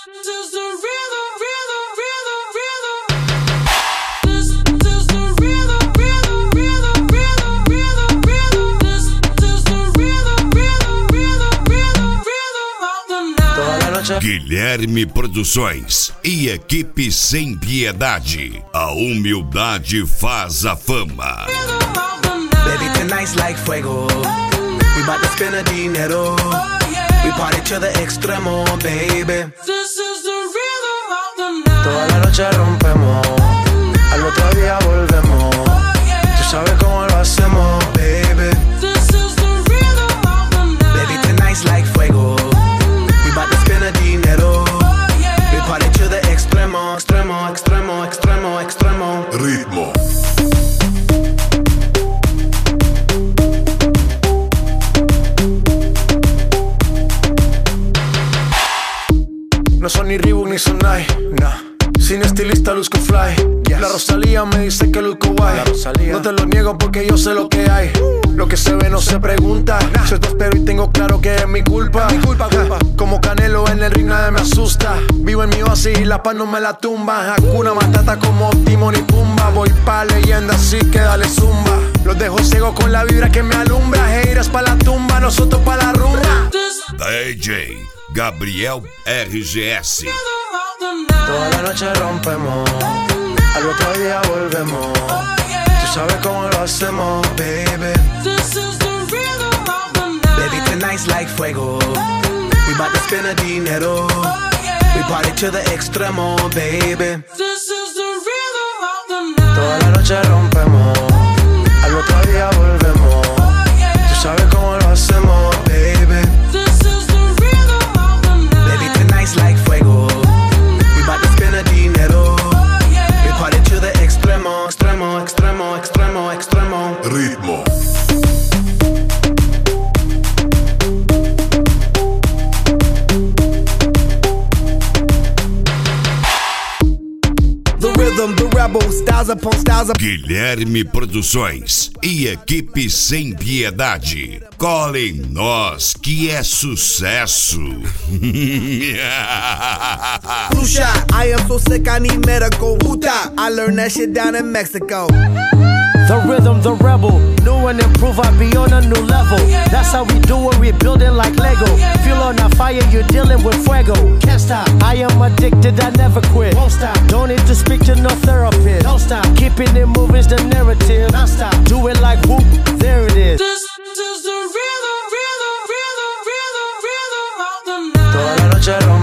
is the rhythm, rhythm, rhythm, rhythm. This is the rhythm, rhythm, rhythm, rhythm, rhythm, rhythm. This is the rhythm, rhythm, rhythm, rhythm, rhythm of the night. Toda la noche. Guilherme Produções e equipe Sem Piedade. A humildade faz a fama. Baby, tonight's like fuego. We bout to spend a dinero. We party to the extremo, baby. This is the rhythm of the night. Toda la noche rompemos. Al otro día volvemos. Tú sabes cómo lo hacemos, baby. This is the rhythm of the night. Baby, tonight's like fuego. We bout to spend a dinero. We party to the extremo, extremo, extremo, extremo, extremo. Ritmo. No son ni Reebok ni Sonai, nah. Sin estilista luzco fly, yes. La Rosalía me dice que luzco guay. No te lo niego porque yo sé lo que hay. Lo que se ve no se pregunta, nah. Yo te espero y tengo claro que es mi culpa. Culpa. Como Canelo en el ring nadie me asusta. Vivo en mi oasis y la paz no me la tumba. Hakuna Matata como Timon y Pumba. Voy pa' leyenda así que dale zumba. Los dejo ciego con la vibra que me alumbra. Heiras pa' la tumba, nosotros pa' la rumba. DJ Gabriel RGS. Toda la noche rompemos, al otro día volvemos. Tú sabes cómo lo hacemos, baby. This is the rhythm of the night. Baby, tonight's like fuego. We bout to spend a dinero. We party to the extremo, baby. This is the rhythm of the night. Toda la noche rompemos, al otro día volvemos. Tú sabes cómo lo hacemos, baby. This is the rhythm of the night. Baby, tonight's like fuego. We bout to spend a dinero. We party to the extremo, extremo, extremo, extremo, extremo. Ritmo. The rebel, styles upon styles up. Guilherme Produções e equipe Sem Piedade. Colhem nós que é sucesso. Flu shot, I am so sick I need medical. Huta, I learned that shit down in Mexico. The rhythm, the rebel, new and improve, I be on a new level. That's how we do it, we build it like Lego. Feel on a fire, you're dealing with fuego. Can't stop, I am addicted, I never quit. Won't stop, don't need to speak to no therapist. Don't stop, keeping it moving's the narrative. Don't stop, do it like whoop, there it is. This is the rhythm, rhythm, rhythm, rhythm, rhythm of the night. Toda la noche